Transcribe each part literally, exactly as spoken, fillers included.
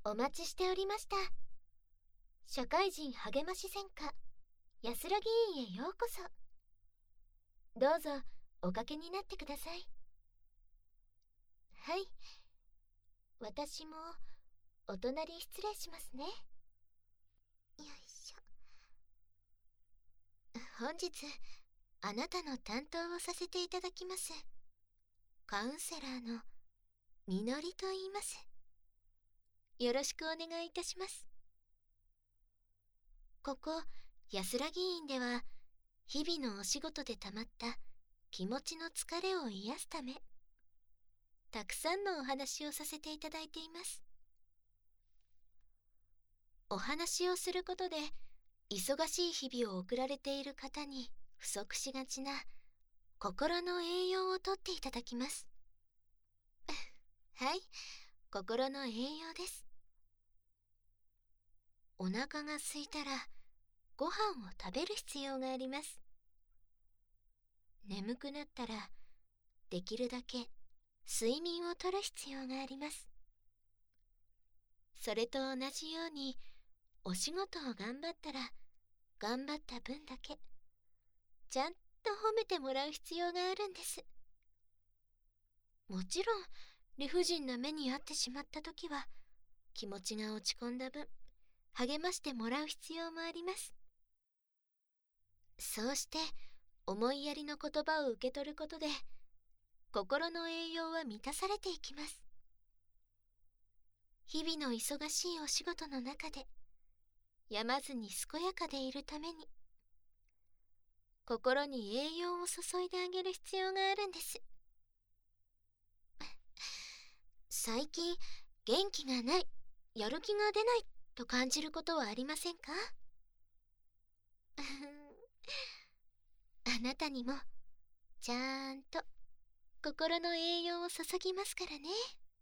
お待ちしておりました。社会人励まし専科安らぎ院へようこそ。どうぞおかけになってください。はい、私もお隣失礼しますね。よいしょ。本日あなたの担当をさせていただきますカウンセラーのみのりと言います。よろしくお願いいたします。ここ安らぎ院では、日々のお仕事でたまった気持ちの疲れを癒すため、たくさんのお話をさせていただいています。お話をすることで、忙しい日々を送られている方に不足しがちな心の栄養をとっていただきます。はい、心の栄養です。お腹が空いたらご飯を食べる必要があります。眠くなったらできるだけ睡眠をとる必要があります。それと同じように、お仕事を頑張ったら頑張った分だけちゃんと褒めてもらう必要があるんです。もちろん理不尽な目に遭ってしまった時は、気持ちが落ち込んだ分励ましてもらう必要もあります。そうして思いやりの言葉を受け取ることで、心の栄養は満たされていきます。日々の忙しいお仕事の中で病まずに健やかでいるために、心に栄養を注いであげる必要があるんです。最近元気がない、やる気が出ないと感じることはありませんか？あなたにもちゃんと心の栄養を注ぎますからね。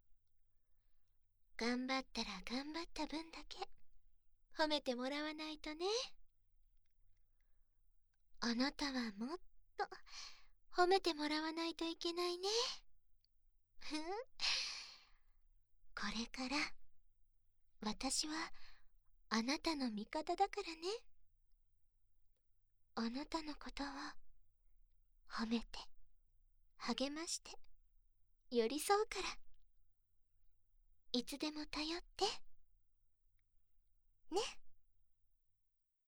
頑張ったら頑張った分だけ褒めてもらわないとね。あなたはもっと褒めてもらわないといけないね。ふん。これから私はあなたの味方だからね。あなたのことを褒めて励まして寄り添うから、いつでも頼ってね。